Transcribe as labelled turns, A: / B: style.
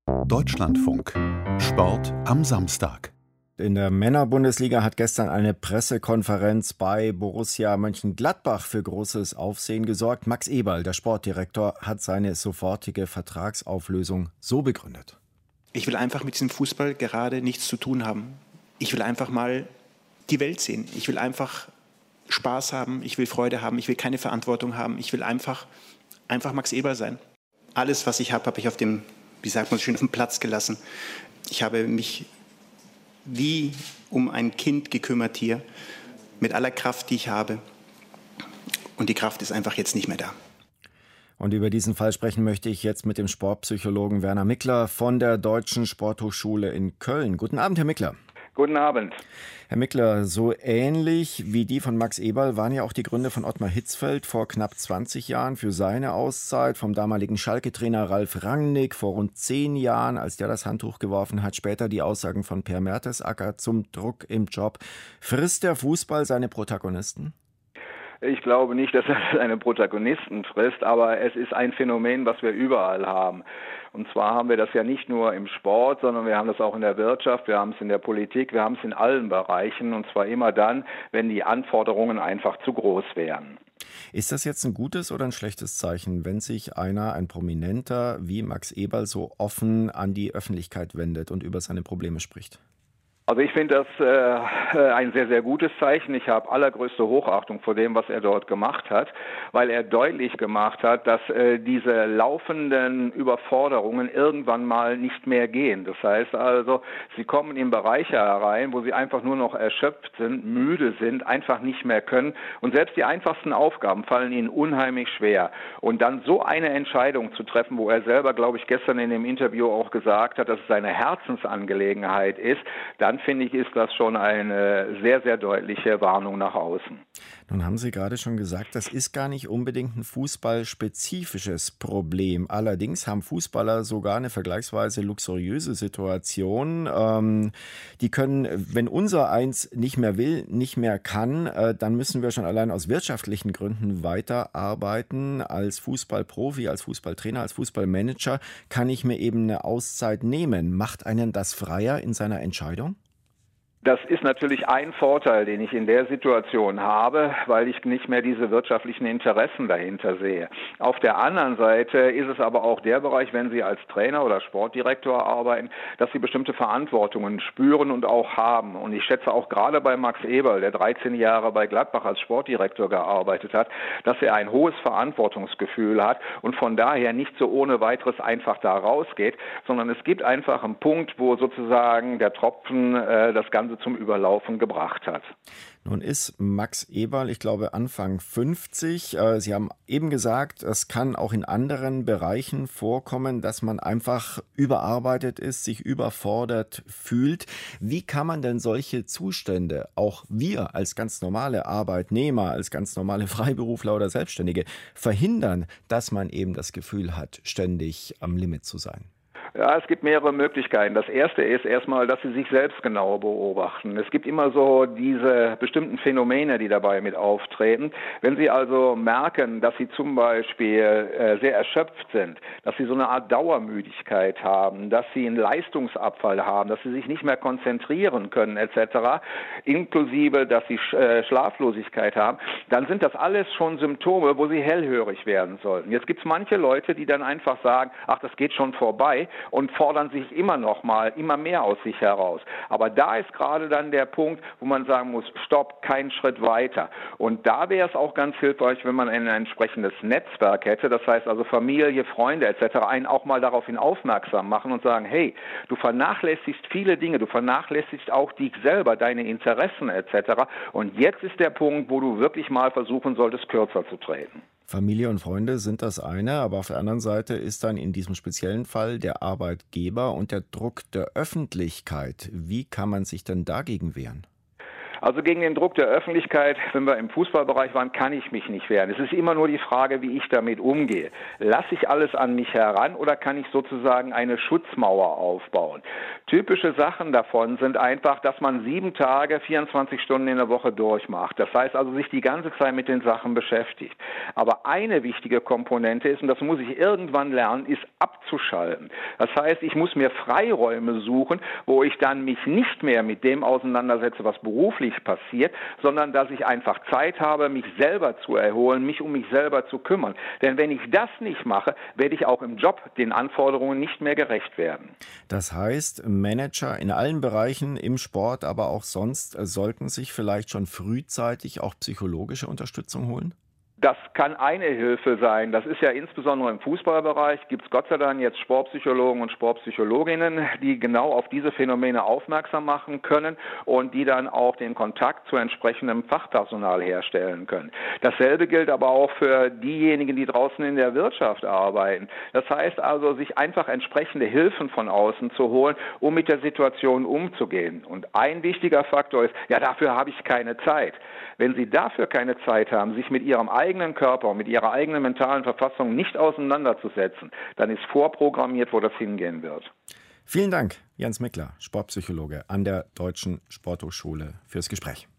A: Deutschlandfunk. Sport am Samstag.
B: In der Männerbundesliga hat gestern eine Pressekonferenz bei Borussia Mönchengladbach für großes Aufsehen gesorgt. Max Eberl, der Sportdirektor, hat seine sofortige Vertragsauflösung so begründet.
C: Ich will einfach mit diesem Fußball gerade nichts zu tun haben. Ich will einfach mal die Welt sehen. Ich will einfach Spaß haben. Ich will Freude haben. Ich will keine Verantwortung haben. Ich will einfach Max Eberl sein. Alles, was ich habe ich auf dem, wie sagt man so schön, auf dem Platz gelassen. Ich habe mich wie um ein Kind gekümmert hier, mit aller Kraft, die ich habe. Und die Kraft ist einfach jetzt nicht mehr da.
B: Und über diesen Fall sprechen möchte ich jetzt mit dem Sportpsychologen Werner Mickler von der Deutschen Sporthochschule in Köln. Guten Abend, Herr Mickler.
D: Guten Abend.
B: Herr Mickler, so ähnlich wie die von Max Eberl waren ja auch die Gründe von Ottmar Hitzfeld vor knapp 20 Jahren für seine Auszeit, vom damaligen Schalke-Trainer Ralf Rangnick vor rund 10 Jahren, als der das Handtuch geworfen hat, später die Aussagen von Per Mertesacker zum Druck im Job. Frisst der Fußball seine Protagonisten?
D: Ich glaube nicht, dass er seine Protagonisten frisst, aber es ist ein Phänomen, was wir überall haben. Und zwar haben wir das ja nicht nur im Sport, sondern wir haben das auch in der Wirtschaft, wir haben es in der Politik, wir haben es in allen Bereichen. Und zwar immer dann, wenn die Anforderungen einfach zu groß wären.
B: Ist das jetzt ein gutes oder ein schlechtes Zeichen, wenn sich ein Prominenter wie Max Eberl so offen an die Öffentlichkeit wendet und über seine Probleme spricht?
D: Also ich finde das ein sehr, sehr gutes Zeichen. Ich habe allergrößte Hochachtung vor dem, was er dort gemacht hat, weil er deutlich gemacht hat, dass diese laufenden Überforderungen irgendwann mal nicht mehr gehen. Das heißt also, sie kommen in Bereiche herein, wo sie einfach nur noch erschöpft sind, müde sind, einfach nicht mehr können. Und selbst die einfachsten Aufgaben fallen ihnen unheimlich schwer. Und dann so eine Entscheidung zu treffen, wo er selber, glaube ich, gestern in dem Interview auch gesagt hat, dass es seine Herzensangelegenheit ist, dann finde ich, ist das schon eine sehr, sehr deutliche Warnung nach außen.
B: Nun haben Sie gerade schon gesagt, das ist gar nicht unbedingt ein fußballspezifisches Problem. Allerdings haben Fußballer sogar eine vergleichsweise luxuriöse Situation. Die können, wenn unser Eins nicht mehr will, nicht mehr kann, dann müssen wir schon allein aus wirtschaftlichen Gründen weiterarbeiten. Als Fußballprofi, als Fußballtrainer, als Fußballmanager kann ich mir eben eine Auszeit nehmen. Macht einen das freier in seiner Entscheidung?
D: Das ist natürlich ein Vorteil, den ich in der Situation habe, weil ich nicht mehr diese wirtschaftlichen Interessen dahinter sehe. Auf der anderen Seite ist es aber auch der Bereich, wenn Sie als Trainer oder Sportdirektor arbeiten, dass Sie bestimmte Verantwortungen spüren und auch haben. Und ich schätze auch gerade bei Max Eberl, der 13 Jahre bei Gladbach als Sportdirektor gearbeitet hat, dass er ein hohes Verantwortungsgefühl hat und von daher nicht so ohne weiteres einfach da rausgeht, sondern es gibt einfach einen Punkt, wo sozusagen der Tropfen das Ganze zum Überlaufen gebracht hat.
B: Nun ist Max Eberl, ich glaube, Anfang 50. Sie haben eben gesagt, es kann auch in anderen Bereichen vorkommen, dass man einfach überarbeitet ist, sich überfordert fühlt. Wie kann man denn solche Zustände, auch wir als ganz normale Arbeitnehmer, als ganz normale Freiberufler oder Selbstständige, verhindern, dass man eben das Gefühl hat, ständig am Limit zu sein?
D: Ja, es gibt mehrere Möglichkeiten. Das erste ist erstmal, dass Sie sich selbst genau beobachten. Es gibt immer so diese bestimmten Phänomene, die dabei mit auftreten. Wenn Sie also merken, dass Sie zum Beispiel sehr erschöpft sind, dass Sie so eine Art Dauermüdigkeit haben, dass Sie einen Leistungsabfall haben, dass Sie sich nicht mehr konzentrieren können etc., inklusive, dass Sie Schlaflosigkeit haben, dann sind das alles schon Symptome, wo Sie hellhörig werden sollten. Jetzt gibt es manche Leute, die dann einfach sagen, ach, das geht schon vorbei, und fordern sich immer mehr aus sich heraus. Aber da ist gerade dann der Punkt, wo man sagen muss, stopp, keinen Schritt weiter. Und da wäre es auch ganz hilfreich, wenn man ein entsprechendes Netzwerk hätte, das heißt also Familie, Freunde etc., einen auch mal daraufhin aufmerksam machen und sagen, hey, du vernachlässigst viele Dinge, du vernachlässigst auch dich selber, deine Interessen etc. Und jetzt ist der Punkt, wo du wirklich mal versuchen solltest, kürzer zu treten.
B: Familie und Freunde sind das eine, aber auf der anderen Seite ist dann in diesem speziellen Fall der Arbeitgeber und der Druck der Öffentlichkeit. Wie kann man sich denn dagegen wehren?
D: Also gegen den Druck der Öffentlichkeit, wenn wir im Fußballbereich waren, kann ich mich nicht wehren. Es ist immer nur die Frage, wie ich damit umgehe. Lasse ich alles an mich heran oder kann ich sozusagen eine Schutzmauer aufbauen? Typische Sachen davon sind einfach, dass man 7 Tage, 24 Stunden in der Woche durchmacht. Das heißt also, sich die ganze Zeit mit den Sachen beschäftigt. Aber eine wichtige Komponente ist, und das muss ich irgendwann lernen, ist abzuschalten. Das heißt, ich muss mir Freiräume suchen, wo ich dann mich nicht mehr mit dem auseinandersetze, was beruflich passiert, sondern dass ich einfach Zeit habe, mich selber zu erholen, mich um mich selber zu kümmern. Denn wenn ich das nicht mache, werde ich auch im Job den Anforderungen nicht mehr gerecht werden.
B: Das heißt, Manager in allen Bereichen, im Sport, aber auch sonst, sollten sich vielleicht schon frühzeitig auch psychologische Unterstützung holen?
D: Das kann eine Hilfe sein. Das ist ja insbesondere im Fußballbereich, gibt es Gott sei Dank jetzt Sportpsychologen und Sportpsychologinnen, die genau auf diese Phänomene aufmerksam machen können und die dann auch den Kontakt zu entsprechendem Fachpersonal herstellen können. Dasselbe gilt aber auch für diejenigen, die draußen in der Wirtschaft arbeiten. Das heißt also, sich einfach entsprechende Hilfen von außen zu holen, um mit der Situation umzugehen. Und ein wichtiger Faktor ist, ja, dafür habe ich keine Zeit. Wenn Sie dafür keine Zeit haben, sich mit Ihrem eigenen Körper und mit Ihrer eigenen mentalen Verfassung nicht auseinanderzusetzen, dann ist vorprogrammiert, wo das hingehen wird.
B: Vielen Dank, Jens Mickler, Sportpsychologe an der Deutschen Sporthochschule, fürs Gespräch.